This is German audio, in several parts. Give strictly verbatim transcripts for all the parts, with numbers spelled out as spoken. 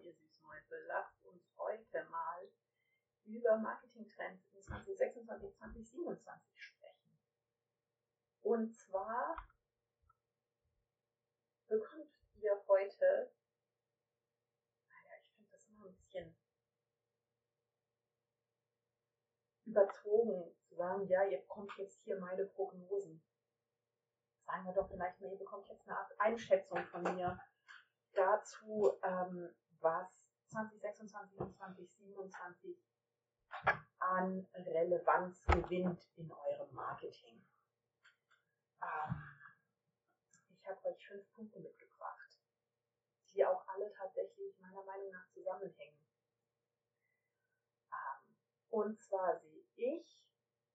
ihr Süßmäuse. Lasst uns heute mal über Marketingtrends in zwanzig sechsundzwanzig, zwanzig siebenundzwanzig sprechen. Und zwar bekommt ihr heute, naja, ich finde das immer ein bisschen überzogen zu sagen, ja, ihr bekommt jetzt hier meine Prognosen. Sagen wir doch vielleicht mal, ihr bekommt jetzt eine Art Einschätzung von mir dazu, ähm, was zwanzig sechsundzwanzig und zwanzig siebenundzwanzig an Relevanz gewinnt in eurem Marketing. Ähm, ich habe euch fünf Punkte mitgebracht, die auch alle tatsächlich meiner Meinung nach zusammenhängen. Ähm, und zwar sehe ich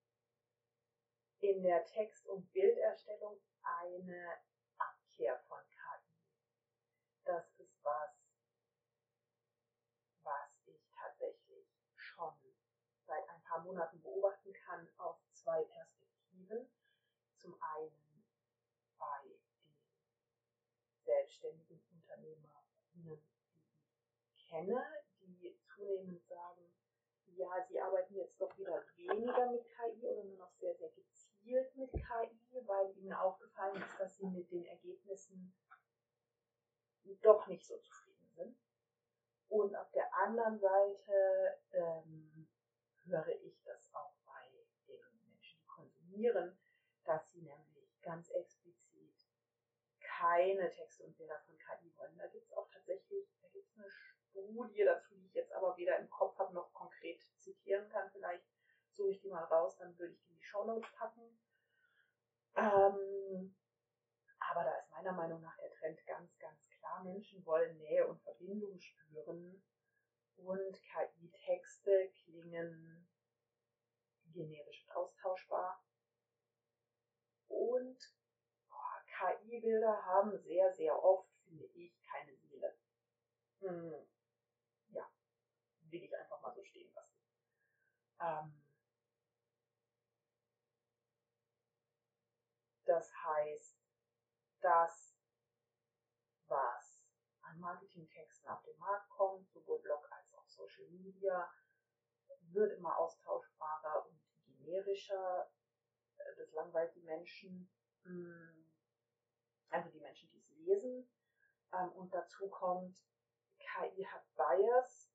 in der Text- und Bilderstellung eine Abkehr von K I. Das ist was, was ich tatsächlich schon seit ein paar Monaten beobachten kann aus zwei Perspektiven. Zum einen bei den selbstständigen Unternehmerinnen, die ich kenne, die zunehmend sagen, ja, sie arbeiten jetzt doch wieder weniger mit K I oder nur noch sehr, sehr gezielt mit K I, weil ihnen aufgefallen ist, dass sie mit den Ergebnissen doch nicht so zufrieden sind. Und auf der anderen Seite ähm, höre ich das auch bei den Menschen, die konsumieren, dass sie nämlich ganz explizit keine Texte und Bilder von K I wollen. Da gibt es auch tatsächlich, da gibt es eine Studie dazu, die ich jetzt aber weder im Kopf habe noch konkret zitieren kann. Vielleicht suche ich die mal raus, dann würde ich die in die Shownotes packen. Ähm, aber da ist meiner Meinung nach der Trend ganz, ganz klar. Menschen wollen Nähe und Verbindung spüren und K I-Texte klingen generisch und austauschbar. Und boah, K I-Bilder haben sehr, sehr oft, finde ich, keine Seele. Hm, ja, will ich einfach mal so stehen lassen. Ähm, das heißt, das, was an Marketingtexten auf den Markt kommt, sowohl Blog als auch Social Media, wird immer austauschbarer und generischer. Das langweilt die Menschen, also die Menschen, die es lesen. Und dazu kommt, K I hat Bias.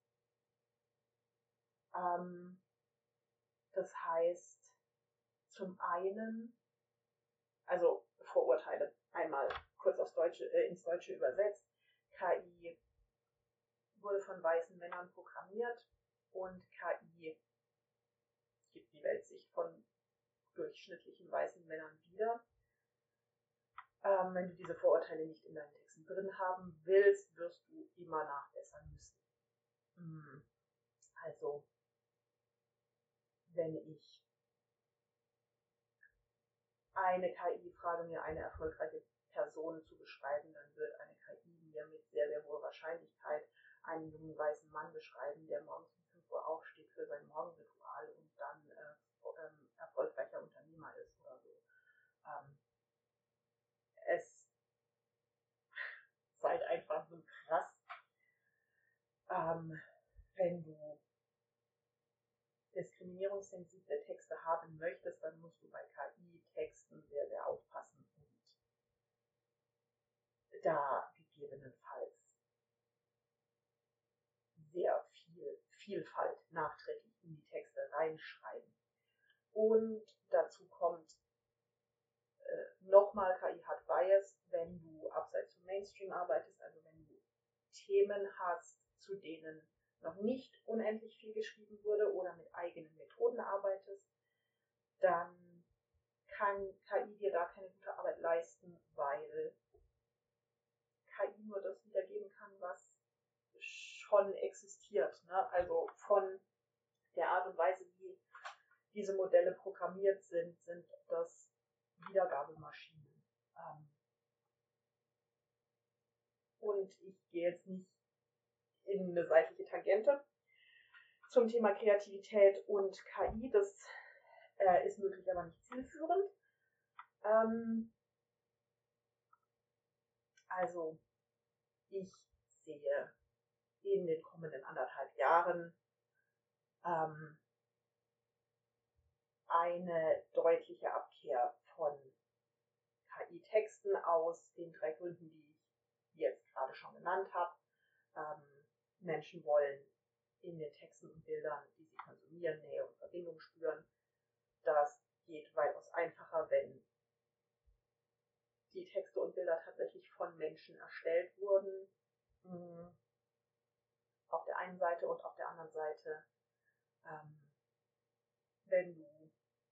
Das heißt, zum einen, also Vorurteile, einmal kurz aufs Deutsche, äh, ins Deutsche übersetzt. K I wurde von weißen Männern programmiert und K I gibt die Weltsicht von durchschnittlichen weißen Männern wieder. Ähm, wenn du diese Vorurteile nicht in deinen Texten drin haben willst, wirst du immer nachbessern müssen. Also, wenn ich eine K I frage, mir eine erfolgreiche Person zu beschreiben, dann wird eine K I mir mit sehr, sehr hoher Wahrscheinlichkeit einen jungen weißen Mann beschreiben, der morgens um fünf Uhr aufsteht für sein Morgenritual und dann äh, ähm, erfolgreicher Unternehmer ist oder so. Ähm, es ist halt einfach so krass, ähm, wenn du diskriminierungssensible Texte haben möchtest, dann musst du bei K I-Texten sehr, sehr aufpassen und da gegebenenfalls sehr viel Vielfalt nachträglich in die Texte reinschreiben. Und dazu kommt äh, nochmal, K I hat Bias, wenn du abseits vom Mainstream arbeitest, also wenn du Themen hast, zu denen noch nicht unendlich viel geschrieben wurde oder mit eigenen Methoden arbeitest, dann kann K I dir da keine gute Arbeit leisten, weil K I nur das wiedergeben kann, was schon existiert. Ne? Also von der Art und Weise, wie diese Modelle programmiert sind, sind das Wiedergabemaschinen. Ähm und ich gehe jetzt nicht in eine seitliche Tangente zum Thema Kreativität und K I. Das äh, ist möglich, aber nicht zielführend. Ähm also ich sehe in Jahren ähm, eine deutliche Abkehr von K I-Texten aus den drei Gründen, die ich jetzt gerade schon genannt habe. Ähm, Menschen wollen in den Texten und Bildern, die sie konsumieren, Nähe und Verbindung spüren. Das geht weitaus einfacher, wenn die Texte und Bilder tatsächlich von Menschen erstellt wurden. Auf der einen Seite und auf der anderen Seite, ähm, wenn du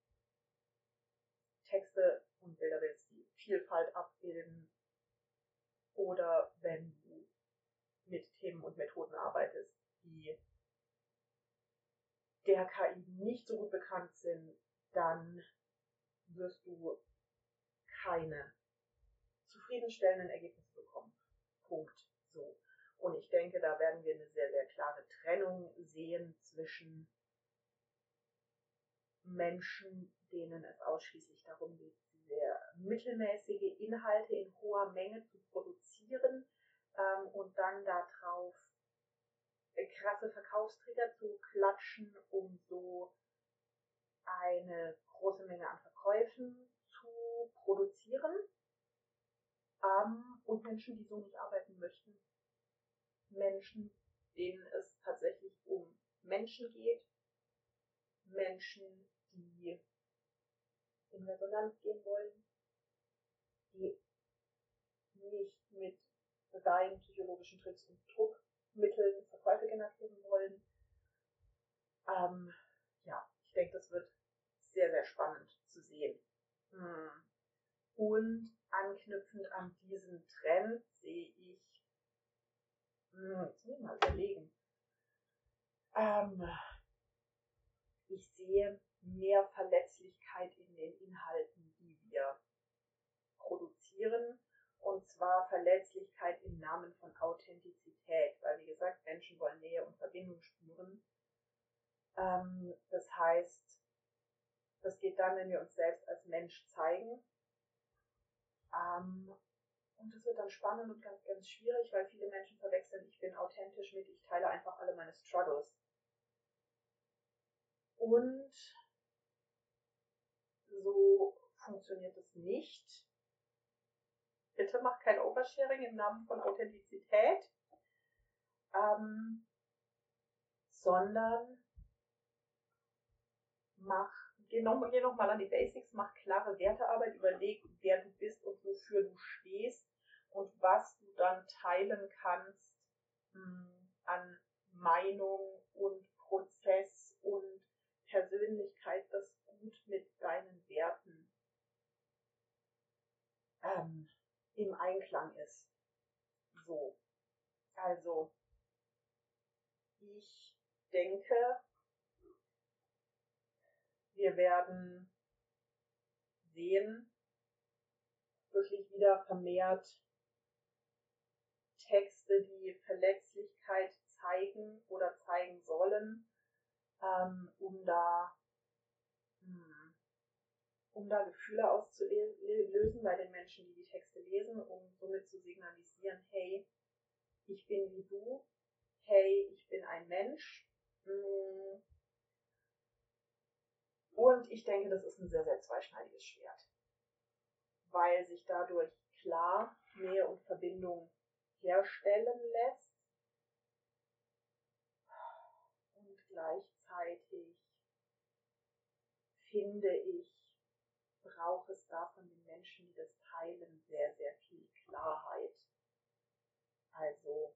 Texte und Bilder willst, die Vielfalt abbilden, oder wenn du mit Themen und Methoden arbeitest, die der K I nicht so gut bekannt sind, dann wirst du keine zufriedenstellenden Ergebnisse bekommen. Punkt. So. Und ich denke, da werden wir eine sehr, sehr klare Trennung sehen zwischen Menschen, denen es ausschließlich darum geht, sehr mittelmäßige Inhalte in hoher Menge zu produzieren ähm, und dann darauf krasse Verkaufstrigger zu klatschen, um so eine große Menge an Verkäufen zu produzieren. Ähm, und Menschen, die so nicht arbeiten möchten. Menschen, denen es tatsächlich um Menschen geht. Menschen, die in Resonanz gehen wollen, die nicht mit rein psychologischen Tricks und Druckmitteln Verkäufe generieren wollen. Ähm, ja, ich denke, das wird sehr, sehr spannend zu sehen. Hm. Und anknüpfend an diesen Trend sehe ich, hm, jetzt muss ich mal überlegen, ähm, ich sehe mehr Verletzlichkeit in den Inhalten, die wir produzieren, und zwar Verletzlichkeit im Namen von Authentizität, weil wie gesagt, Menschen wollen Nähe und Verbindung spüren. Ähm, das heißt, das geht dann, wenn wir uns selbst als Mensch zeigen. Ähm, und das wird dann spannend und ganz, ganz schwierig, weil viele Menschen verwechseln, ich bin authentisch mit, ich teile einfach alle meine Struggles. Und so funktioniert es nicht. Bitte mach kein Oversharing im Namen von Authentizität, ähm, sondern mach, geh nochmal geh noch mal an die Basics, mach klare Wertearbeit, überleg, wer du bist und wofür du stehst und was du dann teilen kannst mh, an Meinung und Prozess und Persönlichkeit, das gut mit deinen Werten ähm, im Einklang ist. So, also ich denke, wir werden sehen, wirklich wieder vermehrt Texte, die Verletzlichkeit zeigen oder zeigen sollen, ähm, um da hm, um da Gefühle auszulösen bei den Menschen, die die Texte lesen, um somit zu signalisieren, hey, ich bin wie du, hey, ich bin ein Mensch. Und ich denke, das ist ein sehr, sehr zweischneidiges Schwert, weil sich dadurch klar Nähe und Verbindung herstellen lässt und gleichzeitig finde ich, braucht es da von den Menschen, die das teilen, sehr, sehr viel Klarheit. Also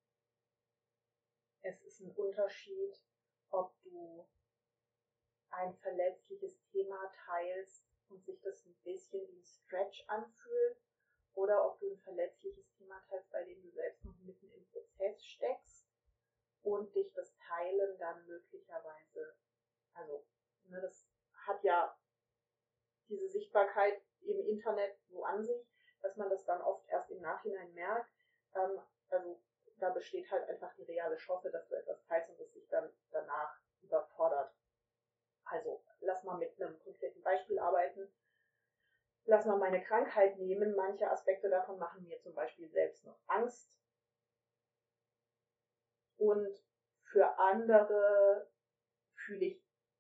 es ist ein Unterschied, ob du ein verletzliches Thema teilst und sich das ein bisschen wie ein Stretch anfühlt, oder ob du ein verletzliches Thema teilst, bei dem du selbst noch mitten im Prozess steckst und dich das Teilen dann möglicherweise, also ne, das hat ja diese Sichtbarkeit im Internet so an sich, dass man das dann oft erst im Nachhinein merkt. Ähm, also da besteht halt einfach die reale Chance, dass du etwas teilst und es sich dann danach überfordert. Also lass mal mit einem konkreten Beispiel arbeiten. Lass mal meine Krankheit nehmen. Manche Aspekte davon machen mir zum Beispiel selbst noch Angst. Und für andere fühle ich,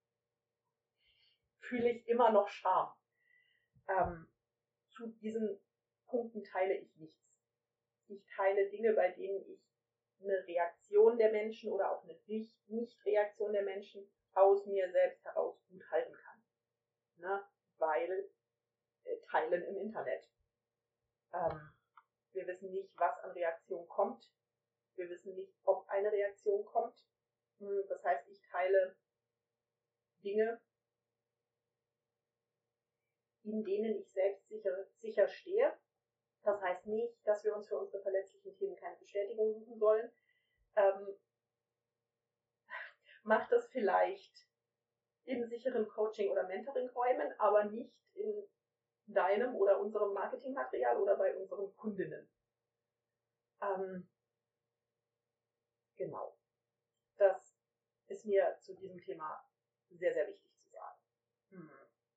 fühle ich immer noch Scham. Ähm, zu diesen Punkten teile ich nichts. Ich teile Dinge, bei denen ich eine Reaktion der Menschen oder auch eine Nicht-Reaktion der Menschen aus mir selbst heraus gut halten kann. Ne? Weil äh, Teilen im Internet. Ähm, wir wissen nicht, was an Reaktion kommt. Wir wissen nicht, ob eine Reaktion kommt. Das heißt, ich teile Dinge, in denen ich selbst sicher, sicher stehe. Das heißt nicht, dass wir uns für unsere verletzlichen Themen keine Bestätigung suchen sollen. Ähm, macht das vielleicht in sicheren Coaching- oder Mentoring-Räumen, aber nicht in deinem oder unserem Marketingmaterial oder bei unseren Kundinnen. Ähm, genau. Das ist mir zu diesem Thema sehr, sehr wichtig zu sagen. Hm.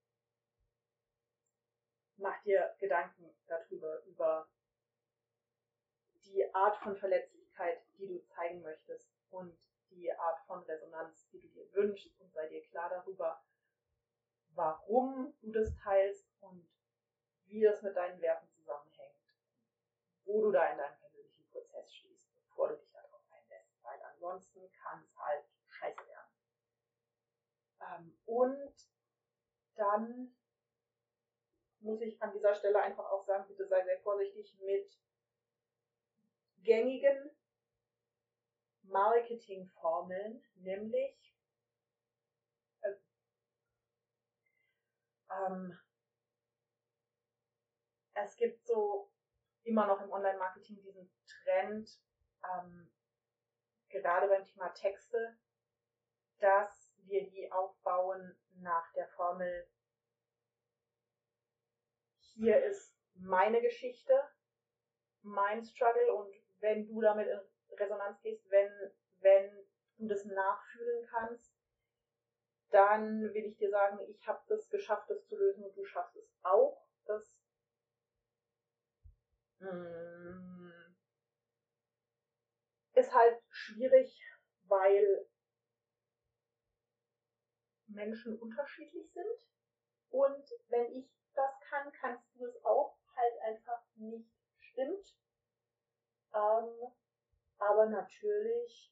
Mach dir Gedanken darüber, über die Art von Verletzlichkeit, die du zeigen möchtest und die Art von Resonanz, die du dir wünschst, und sei dir klar darüber, warum du das teilst und wie das mit deinen Werten zusammenhängt, wo du da in deinem persönlichen Prozess stehst, bevor du dich darauf einlässt, weil ansonsten kann es halt scheiße werden. Ähm, und dann muss ich an dieser Stelle einfach auch sagen, bitte sei sehr vorsichtig mit gängigen Marketingformeln, nämlich äh, ähm, es gibt so immer noch im Online-Marketing diesen Trend, ähm, gerade beim Thema Texte, dass wir die aufbauen nach der Formel, hier ist meine Geschichte, mein Struggle, und wenn du damit in Resonanz gehst, wenn, wenn du das nachfühlen kannst, dann will ich dir sagen, ich habe das geschafft, das zu lösen, und du schaffst es auch. Das mm, ist halt schwierig, weil Menschen unterschiedlich sind, und wenn ich das kann, kannst du es auch, halt einfach nicht stimmt. Ähm, aber natürlich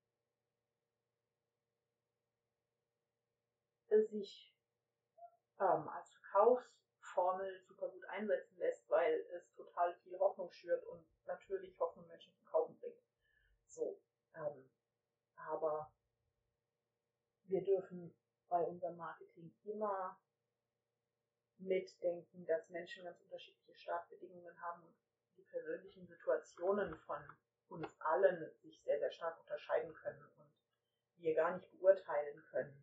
sich ähm, als Verkaufsformel super gut einsetzen lässt, weil es total viel Hoffnung schürt und natürlich Hoffnung Menschen zum Kaufen bringt. So, ähm, aber wir dürfen bei unserem Marketing immer mitdenken, dass Menschen ganz unterschiedliche Startbedingungen haben und die persönlichen Situationen von uns allen sich sehr, sehr stark unterscheiden können und wir gar nicht beurteilen können,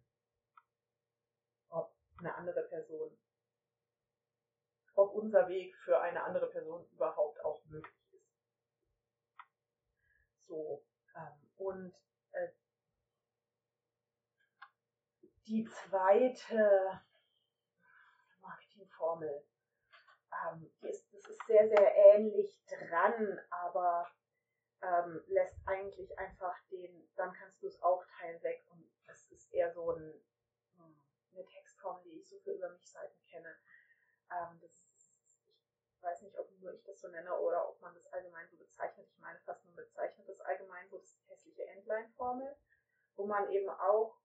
ob eine andere Person, ob unser Weg für eine andere Person überhaupt auch möglich ist. So, ähm, und äh, die zweite Marketingformel, ähm, die ist, das ist sehr, sehr ähnlich dran, aber ähm, lässt eigentlich einfach den, dann kannst du es aufteilen, weg, und es ist eher so ein, eine Textform, die ich so für Über mich Seiten kenne. Ähm, das ist, ich weiß nicht, ob nur ich das so nenne oder ob man das allgemein so bezeichnet. Ich meine fast nur bezeichnet das allgemein so, das ist die hässliche Endline-Formel, wo man eben auch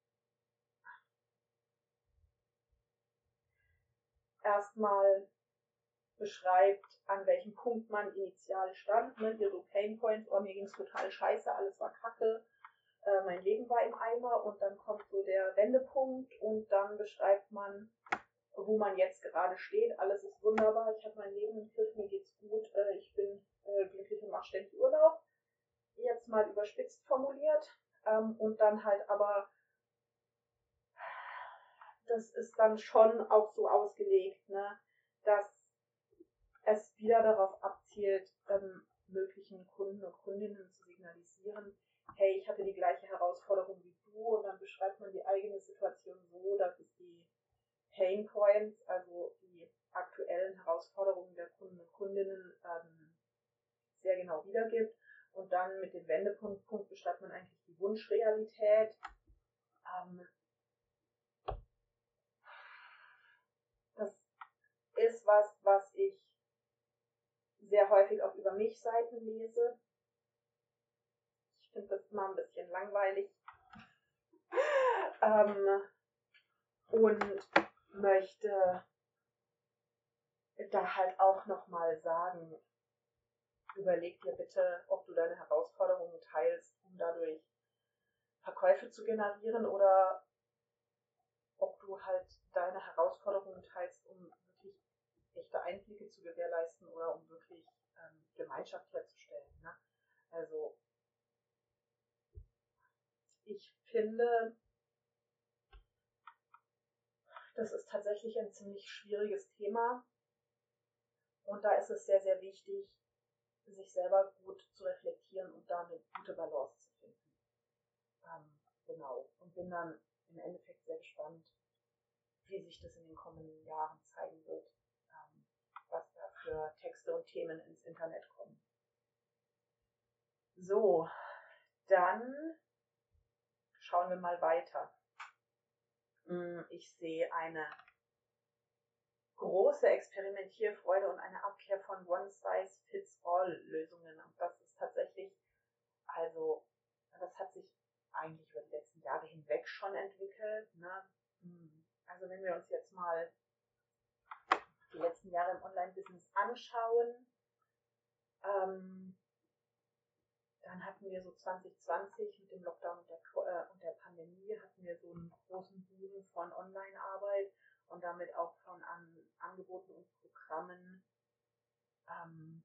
erstmal beschreibt, an welchem Punkt man initial stand, ne, hier so Pain Points, oh, mir ging es total scheiße, alles war kacke, äh, mein Leben war im Eimer, und dann kommt so der Wendepunkt und dann beschreibt man, wo man jetzt gerade steht, alles ist wunderbar, ich habe mein Leben im Griff, mir geht's gut, äh, ich bin äh, glücklich und mache ständig Urlaub, jetzt mal überspitzt formuliert, ähm, und dann halt aber, das ist dann schon auch so ausgelegt, ne, dass es wieder darauf abzielt, ähm, möglichen Kunden und Kundinnen zu signalisieren, hey, ich hatte die gleiche Herausforderung wie du, und dann beschreibt man die eigene Situation so, dass es die Pain Points, also die aktuellen Herausforderungen der Kunden und Kundinnen, ähm, sehr genau wiedergibt, Und dann mit dem Wendepunkt Punkt beschreibt man eigentlich die Wunschrealität. Ähm, das ist was, was ich sehr häufig auch über mich Seiten lese. Ich finde das immer ein bisschen langweilig. ähm, und möchte da halt auch nochmal sagen, überleg dir bitte, ob du deine Herausforderungen teilst, um dadurch Verkäufe zu generieren, oder ob du halt deine Herausforderungen teilst, um wirklich echte Einblicke zu gewährleisten oder um wirklich ähm, Gemeinschaft herzustellen. Ne? Also ich finde, das ist tatsächlich ein ziemlich schwieriges Thema und da ist es sehr, sehr wichtig, sich selber gut zu reflektieren und da eine gute Balance zu finden. Ähm, genau. Und bin dann im Endeffekt sehr gespannt, wie sich das in den kommenden Jahren zeigen wird, ähm, was da für Texte und Themen ins Internet kommen. So, dann schauen wir mal weiter. Ich sehe eine große Experimentierfreude und eine Abkehr von One-Size-Fits-All-Lösungen. Und das ist tatsächlich, also, das hat sich eigentlich über die letzten Jahre hinweg schon entwickelt. Ne? Also wenn wir uns jetzt mal die letzten Jahre im Online-Business anschauen, ähm, dann hatten wir so zwanzig zwanzig mit dem Lockdown und der, äh, und der Pandemie hatten wir so einen großen Boom von Online-Arbeit und damit auch von an Angeboten und Programmen ähm,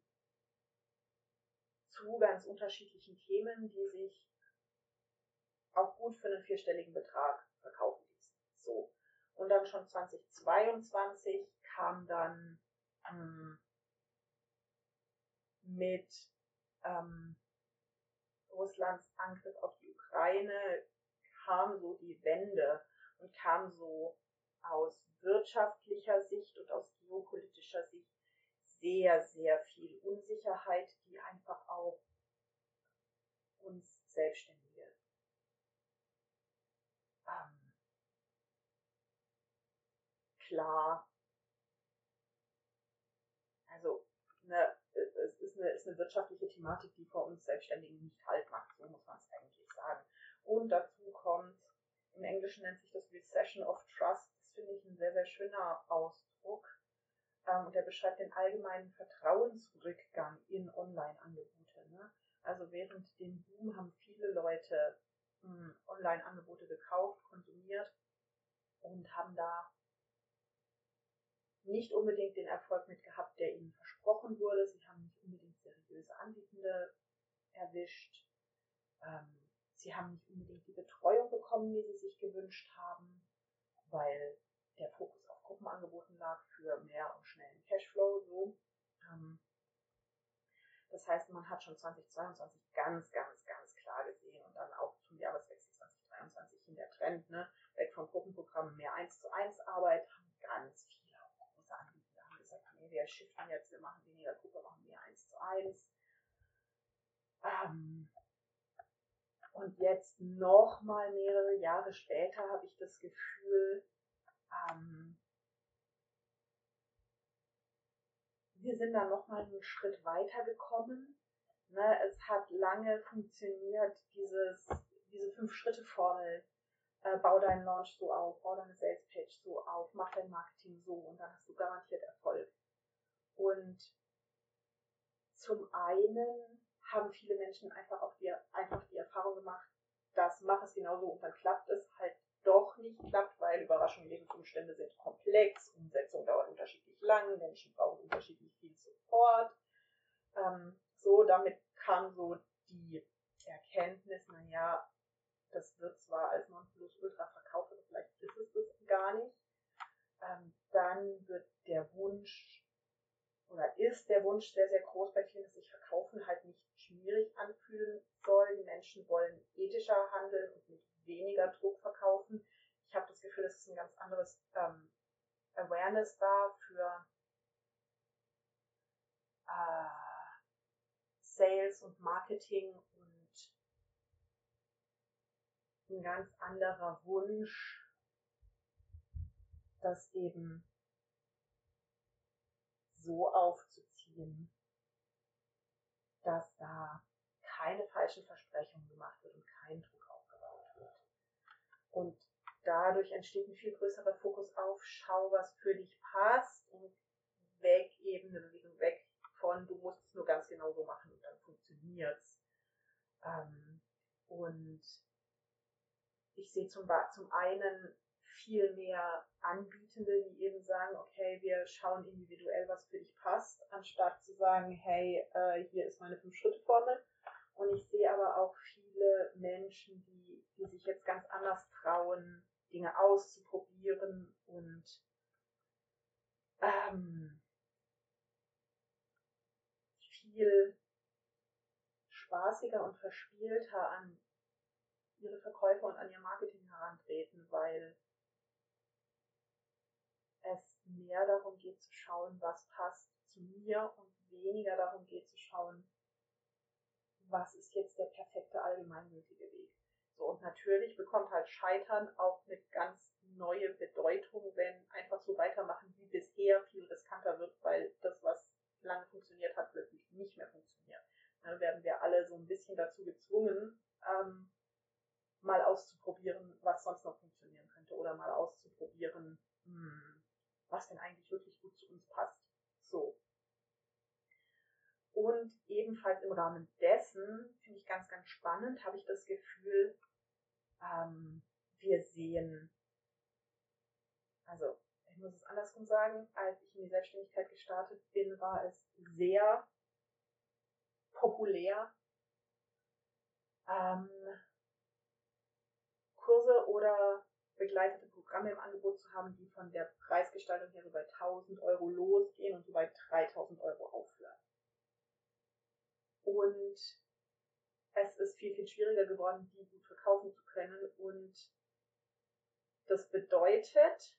zu ganz unterschiedlichen Themen, die sich auch gut für einen vierstelligen Betrag verkaufen ließen. So. Und dann schon zwanzig zweiundzwanzig kam dann ähm, mit ähm, Russlands Angriff auf die Ukraine kam so die Wende und kam so aus wirtschaftlicher Sicht und aus geopolitischer Sicht sehr, sehr viel Unsicherheit, die einfach auch uns Selbstständige ähm, klar, also ne, es ist eine, ist eine wirtschaftliche Thematik, die vor uns Selbstständigen nicht halt macht, so muss man es eigentlich sagen. Und dazu kommt, im Englischen nennt sich das Recession of Trust, das finde ich ein sehr, sehr schöner Ausdruck. Ähm, und der beschreibt den allgemeinen Vertrauensrückgang in Online-Angebote. Ne? Also während dem Boom haben viele Leute mh, Online-Angebote gekauft, konsumiert und haben da nicht unbedingt den Erfolg mit gehabt, der ihnen versprochen wurde. Sie haben nicht unbedingt seriöse Anbietende erwischt. Ähm, sie haben nicht unbedingt die Betreuung bekommen, die sie sich gewünscht haben, weil der Fokus auf Gruppenangeboten lag für mehr und schnellen Cashflow. So. Ähm, das heißt, man hat schon zwanzig zweiundzwanzig ganz, ganz, ganz klar gesehen und dann auch zum Jahreswechsel zwanzig dreiundzwanzig hin der Trend, ne, weg von Gruppenprogrammen, mehr eins zu eins Arbeit, haben ganz viele große Anbieter haben gesagt, nee, wir shiften jetzt, wir machen weniger Gruppe, machen mehr eins zu eins. Ähm, und jetzt nochmal mehrere Jahre später habe ich das Gefühl, ähm, wir sind da nochmal einen Schritt weiter gekommen. Ne, es hat lange funktioniert, dieses, diese Fünf-Schritte-Formel. Äh, bau deinen Launch so auf, bau deine Sales-Page so auf, mach dein Marketing so und dann hast du garantiert Erfolg. Und zum einen haben viele Menschen einfach auch die, einfach die Erfahrung gemacht, dass mach es genauso und dann klappt es halt doch nicht klappt, weil Überraschung, Lebensumstände sind komplex, Umsetzung dauert unterschiedlich lang, Menschen brauchen unterschiedlich viel Support. Ähm, so, damit kam so die Erkenntnis, naja, das wird zwar als Nonplusultra verkauft, aber vielleicht ist es das gar nicht. Ähm, dann wird der Wunsch oder ist der Wunsch sehr, sehr groß bei vielen, dass sich Verkaufen halt nicht schwierig anfühlen soll. Die Menschen wollen ethischer handeln und mit weniger Druck verkaufen. Ich habe das Gefühl, dass es ein ganz anderes ähm, Awareness da für äh, Sales und Marketing und ein ganz anderer Wunsch, das eben so aufzuziehen, dass da keine falschen Versprechungen gemacht wird und kein Druck aufgebaut wird. Und dadurch entsteht ein viel größerer Fokus auf, schau, was für dich passt und weg eben eine Bewegung weg von, du musst es nur ganz genau so machen und dann funktioniert's. Ähm, und ich sehe zum, zum einen viel mehr Anbietende, die eben sagen, okay, wir schauen individuell, was für dich passt, anstatt zu sagen, hey, äh, hier ist meine Fünf-Schritte-Formel. Und ich sehe aber auch viele Menschen, die, die sich jetzt ganz anders trauen, Dinge auszuprobieren und ähm, viel spaßiger und verspielter an ihre Verkäufer und an ihr Marketing herantreten, weil es mehr darum geht zu schauen, was passt zu mir und weniger darum geht zu schauen, was ist jetzt der perfekte allgemeingültige Weg. So, und natürlich bekommt halt Scheitern auch eine ganz neue Bedeutung, wenn einfach so weitermachen wie bisher viel riskanter wird, weil das, was lange funktioniert hat, plötzlich nicht mehr funktioniert. Dann werden wir alle so ein bisschen dazu gezwungen, ähm, mal auszuprobieren, was sonst noch funktionieren könnte oder mal auszuprobieren, hm, was denn eigentlich wirklich gut zu uns passt. So. Und ebenfalls im Rahmen dessen, finde ich ganz, ganz spannend, habe ich das Gefühl, ähm, wir sehen, also ich muss es andersrum sagen, als ich in die Selbstständigkeit gestartet bin, war es sehr populär, ähm, Kurse oder begleitete Programme im Angebot zu haben, die von der Preisgestaltung her so bei tausend Euro losgehen und so bei dreitausend Euro aufhören. Und es ist viel, viel schwieriger geworden, die gut verkaufen zu können. Und das bedeutet,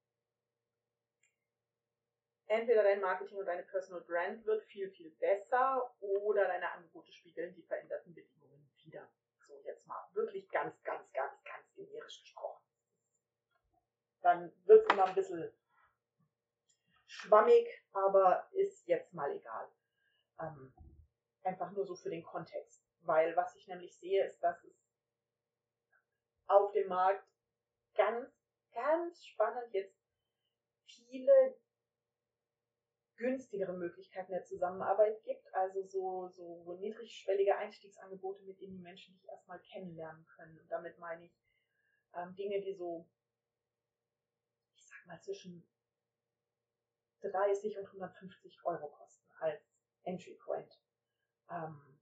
entweder dein Marketing und deine Personal Brand wird viel, viel besser oder deine Angebote spiegeln die veränderten Bedingungen wider. So, jetzt mal wirklich ganz, ganz, ganz, ganz generisch gesprochen. Dann wird es immer ein bisschen schwammig, aber ist jetzt mal egal. Ähm, einfach nur so für den Kontext. Weil was ich nämlich sehe, ist, dass es auf dem Markt ganz, ganz spannend jetzt viele günstigere Möglichkeiten der Zusammenarbeit gibt, also so, so niedrigschwellige Einstiegsangebote, mit denen die Menschen dich erstmal kennenlernen können. Und damit meine ich ähm, Dinge, die so, ich sag mal, zwischen dreißig und hundertfünfzig Euro kosten als Entry Point. Ähm,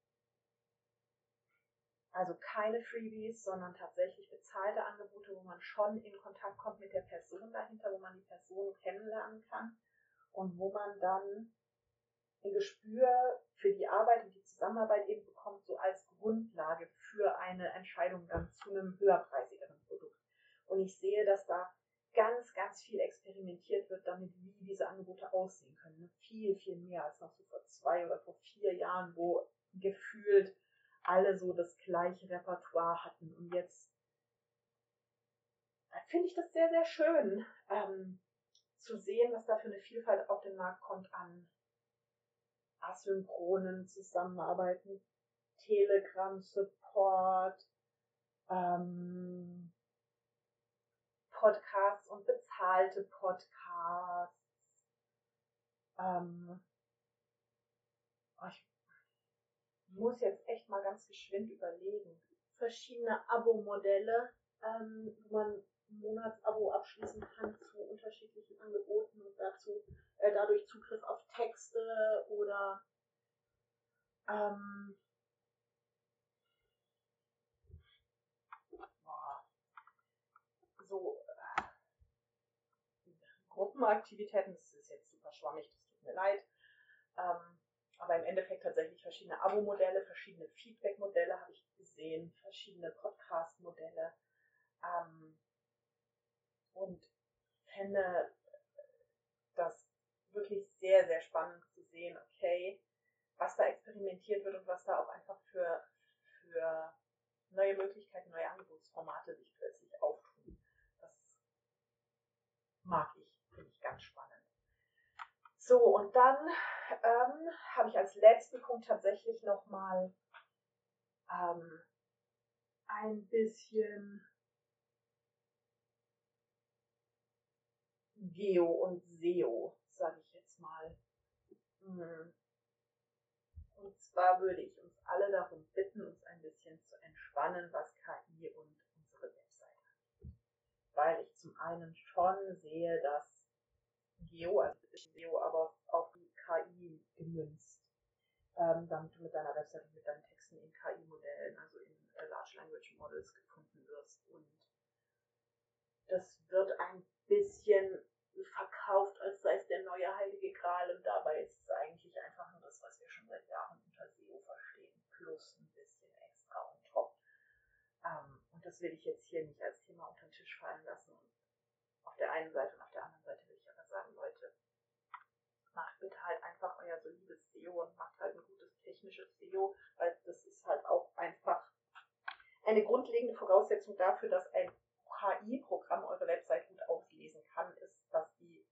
also keine Freebies, sondern tatsächlich bezahlte Angebote, wo man schon in Kontakt kommt mit der Person dahinter, wo man die Person kennenlernen kann und wo man dann ein Gespür für die Arbeit und die Zusammenarbeit eben bekommt, so als Grundlage für eine Entscheidung dann zu einem höherpreisigeren Produkt. Und ich sehe, dass da ganz, ganz viel experimentiert wird damit, wie diese Angebote aussehen können. Viel, viel mehr als noch so vor zwei oder vor vier Jahren, wo gefühlt alle so das gleiche Repertoire hatten. Und jetzt finde ich das sehr, sehr schön, ähm, zu sehen, was da für eine Vielfalt auf den Markt kommt an asynchronen Zusammenarbeiten, Telegram-Support, ähm, Podcasts und bezahlte Podcasts. Ähm, ich muss jetzt echt mal ganz geschwind überlegen. Verschiedene Abo-Modelle, ähm, wo man ein Monatsabo abschließen kann zu unterschiedlichen Angeboten und dazu äh, dadurch Zugriff auf Texte oder ähm, so äh, Gruppenaktivitäten, das ist jetzt super schwammig, das tut mir leid. Ähm, aber im Endeffekt tatsächlich verschiedene Abo-Modelle, verschiedene Feedback-Modelle habe ich gesehen, verschiedene Podcast-Modelle. Ähm, und fände das wirklich sehr, sehr spannend zu sehen, okay, was da experimentiert wird und was da auch einfach für, für neue Möglichkeiten, neue Angebotsformate sich plötzlich auftun. Das mag ich, finde ich ganz spannend. So, und dann ähm, habe ich als letzten Punkt tatsächlich nochmal ähm, ein bisschen Geo und S E O, sage ich jetzt mal. Und zwar würde ich uns alle darum bitten, uns ein bisschen zu entspannen, was K I und unsere Website angeht. Weil ich zum einen schon sehe, dass Geo, also S E O, aber auf die K I gemünzt, ähm, damit du mit deiner Website und mit deinen Texten in K I-Modellen, also in äh, Large Language Models gefunden wirst. Und das wird ein bisschen verkauft, als sei es der neue heilige Gral, und dabei ist es eigentlich einfach nur das, was wir schon seit Jahren unter S E O verstehen, plus ein bisschen extra on top. Ähm, und das will ich jetzt hier nicht als Thema unter den Tisch fallen lassen. Und auf der einen Seite und auf der anderen Seite will ich aber sagen, Leute, macht bitte halt einfach euer solides S E O und macht halt ein gutes technisches S E O, weil das ist halt auch einfach eine grundlegende Voraussetzung dafür, dass ein K I-Programm eure Website gut auslesen kann, ist, dass die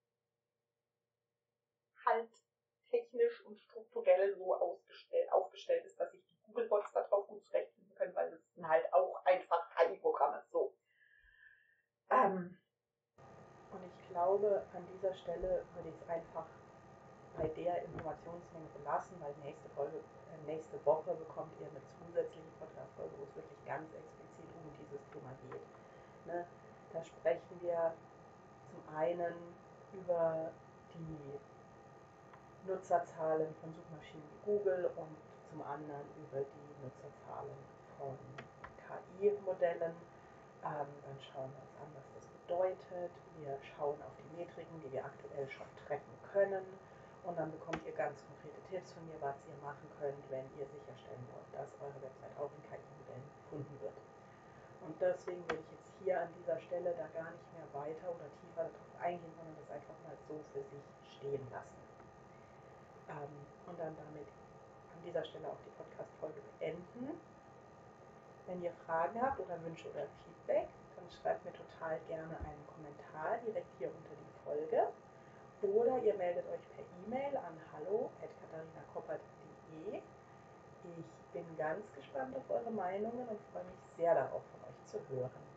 halt technisch und strukturell so aufgestellt ist, dass sich die Google-Bots darauf gut zurechtfinden können, weil es sind halt auch einfach K I-Programme. So. Ähm, und ich glaube, an dieser Stelle würde ich es einfach bei der Informationsmenge belassen, weil nächste, Folge, äh, nächste Woche bekommt ihr eine zusätzliche Podcast-Folge, wo es wirklich ganz explizit um dieses Thema geht. Ne? Da sprechen wir zum einen über die Nutzerzahlen von Suchmaschinen wie Google und zum anderen über die Nutzerzahlen von K I-Modellen. Ähm, dann schauen wir uns an, was das bedeutet. Wir schauen auf die Metriken, die wir aktuell schon tracken können. Und dann bekommt ihr ganz konkrete Tipps von mir, was ihr machen könnt, wenn ihr sicherstellen wollt, dass eure Website auch in K I-Modellen gefunden wird. Und deswegen will ich jetzt hier an dieser Stelle da gar nicht mehr weiter oder tiefer darauf eingehen, sondern das einfach mal so für sich stehen lassen. Ähm, und dann damit an dieser Stelle auch die Podcast-Folge beenden. Wenn ihr Fragen habt oder Wünsche oder Feedback, dann schreibt mir total gerne einen Kommentar direkt hier unter die Folge. Oder ihr meldet euch per E-Mail an hallo at katharina koppert punkt de. Ich bin ganz gespannt auf eure Meinungen und freue mich sehr darauf, von euch zu hören.